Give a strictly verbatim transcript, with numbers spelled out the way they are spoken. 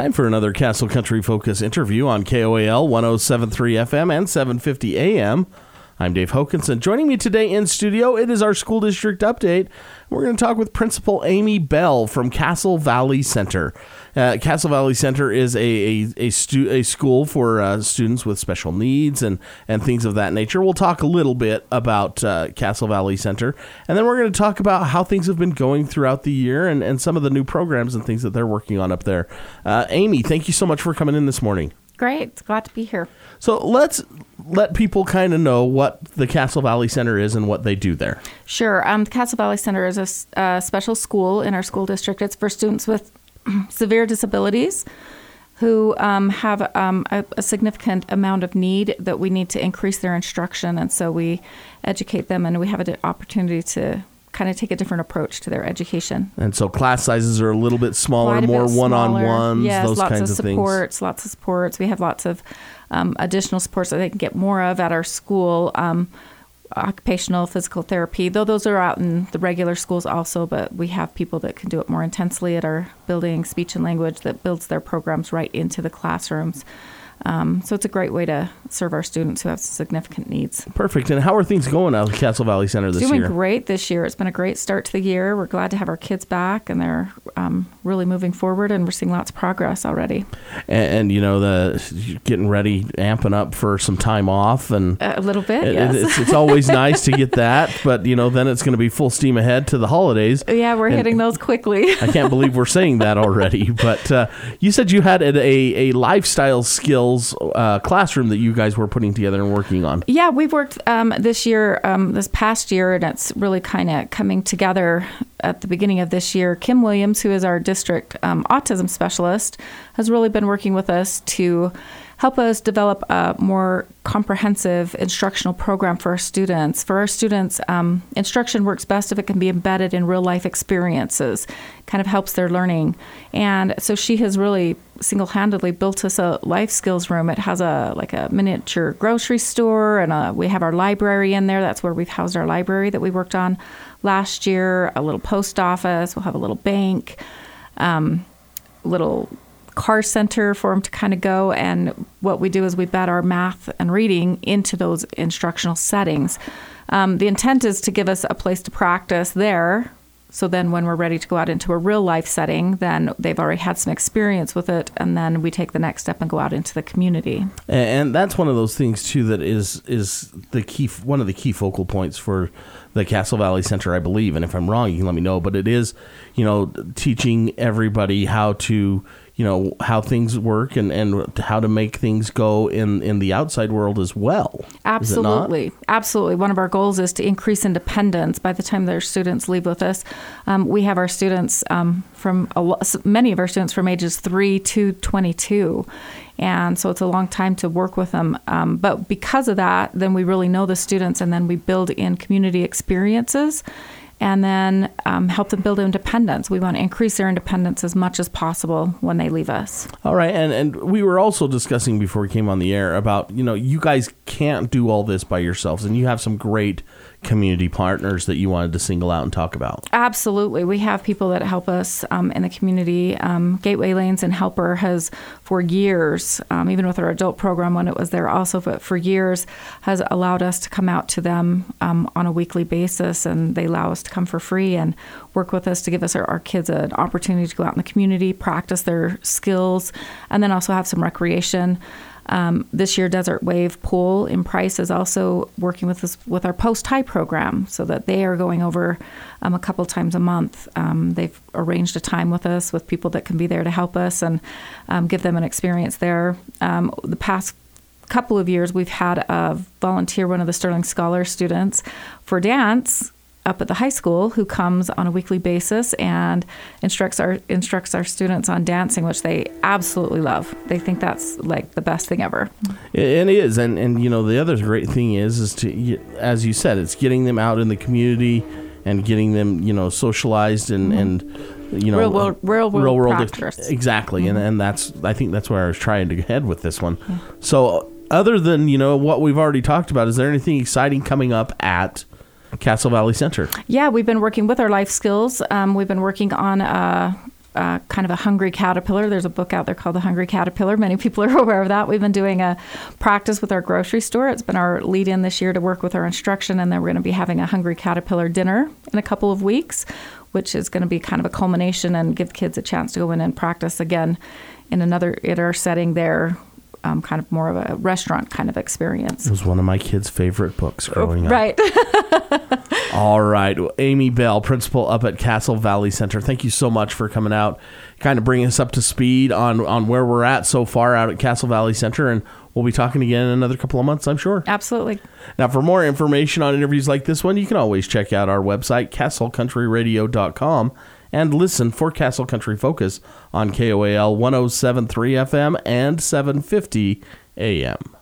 Time for another Castle Country Focus interview on K O A L one oh seven point three F M and seven fifty A M. I'm Dave Hokinson. Joining me today in studio, it is our school district update. We're going to talk with Principal Amy Bell from Castle Valley Center. Uh, Castle Valley Center is a a, a, stu- a school for uh, students with special needs and, and things of that nature. We'll talk a little bit about uh, Castle Valley Center, and then we're going to talk about how things have been going throughout the year and, and some of the new programs and things that they're working on up there. Uh, Amy, thank you so much for coming in this morning. Great. Glad to be here. So let's let people kind of know what the Castle Valley Center is and what they do there. Sure. Um, the Castle Valley Center is a, a special school in our school district. It's for students with severe disabilities who um, have um, a, a significant amount of need that we need to increase their instruction. And so we educate them, and we have an opportunity to kind of take a different approach to their education. And so class sizes are a little bit smaller, Quite a more bit one-on-ones, yes, those lots kinds of of things. supports, lots of supports. We have lots of um, additional supports that they can get more of at our school. Um, occupational physical therapy, though those are out in the regular schools also, but we have people that can do it more intensely at our building, speech and language, that builds their programs right into the classrooms. Um, so it's a great way to serve our students who have significant needs. Perfect. And how are things going out at the Castle Valley Center this Doing year? Doing great this year. It's been a great start to the year. We're glad to have our kids back, and they're um, really moving forward, and we're seeing lots of progress already. And, and you know, the getting ready, amping up for some time off. And a little bit, it, yes. It's, it's always nice to get that, but, you know, then it's going to be full steam ahead to the holidays. Yeah, we're and hitting those quickly. I can't believe we're saying that already. But uh, you said you had a, a lifestyle skills uh, classroom that you guys were putting together and working on. Yeah, we've worked um, this year, um, this past year, and it's really kind of coming together at the beginning of this year. Kim Williams, who is our district um, autism specialist, has really been working with us to help us develop a more comprehensive instructional program for our students. For our students, um, instruction works best if it can be embedded in real life experiences, kind of helps their learning. And so she has really single-handedly built us a life skills room. It has a like a miniature grocery store, and a, we have our library in there. That's where we've housed our library that we worked on last year, a little post office. We'll have a little bank, um, little car center for them to kind of go. And what we do is we bed our math and reading into those instructional settings. Um, the intent is to give us a place to practice there. So then when we're ready to go out into a real life setting, then they've already had some experience with it, and then we take the next step and go out into the community. And that's one of those things too that is is the key, one of the key focal points for the Castle Valley Center, I believe. And if I'm wrong, you can let me know. But it is, you know, teaching everybody how to, you know, how things work and, and how to make things go in, in the outside world as well. Absolutely. Absolutely. One of our goals is to increase independence by the time their students leave with us. Um, we have our students um, from, a lo- many of our students from ages three to twenty-two. And so it's a long time to work with them. Um, but because of that, then we really know the students, and then we build in community experiences, and then um, help them build independence. We want to increase their independence as much as possible when they leave us. All right. And, and we were also discussing before we came on the air about, you know, you guys can't do all this by yourselves, and you have some great community partners that you wanted to single out and talk about. Absolutely. We have people that help us um, in the community. Um, Gateway Lanes and Helper has for years, um, even with our adult program when it was there also, but for years has allowed us to come out to them um, on a weekly basis, and they allow us to come for free and work with us to give us our, our kids an opportunity to go out in the community, practice their skills, and then also have some recreation. Um, this year, Desert Wave Pool in Price is also working with us with our post-high program, so that they are going over um, a couple times a month. Um, they've arranged a time with us with people that can be there to help us and um, give them an experience there. Um, the past couple of years, we've had a volunteer, one of the Sterling Scholar students, for dance up at the high school, who comes on a weekly basis and instructs our instructs our students on dancing, which they absolutely love. They think that's like the best thing ever. It is. And, and you know, the other great thing is, is to, as you said, it's getting them out in the community and getting them, you know, socialized and, mm-hmm. and you know, real world, real world, real world practice. Exactly. Mm-hmm. And, and that's, I think that's where I was trying to head with this one. Yeah. So other than, you know, what we've already talked about, is there anything exciting coming up at Castle Valley Center? Yeah, we've been working with our life skills. Um, we've been working on a uh, kind of a hungry caterpillar. There's a book out there called The Hungry Caterpillar. Many people are aware of that. We've been doing a practice with our grocery store. It's been our lead-in this year to work with our instruction, and then we're going to be having a Hungry Caterpillar dinner in a couple of weeks, which is going to be kind of a culmination and give kids a chance to go in and practice again in another in our setting there. Um, kind of more of a restaurant kind of experience. It was one of my kids' favorite books growing up. Right. All right. Well, Amy Bell, principal up at Castle Valley Center. Thank you so much for coming out, kind of bringing us up to speed on, on where we're at so far out at Castle Valley Center. And we'll be talking again in another couple of months, I'm sure. Absolutely. Now, for more information on interviews like this one, you can always check out our website, castle country radio dot com. And listen for Castle Country Focus on K O A L one oh seven point three F M and seven fifty A M.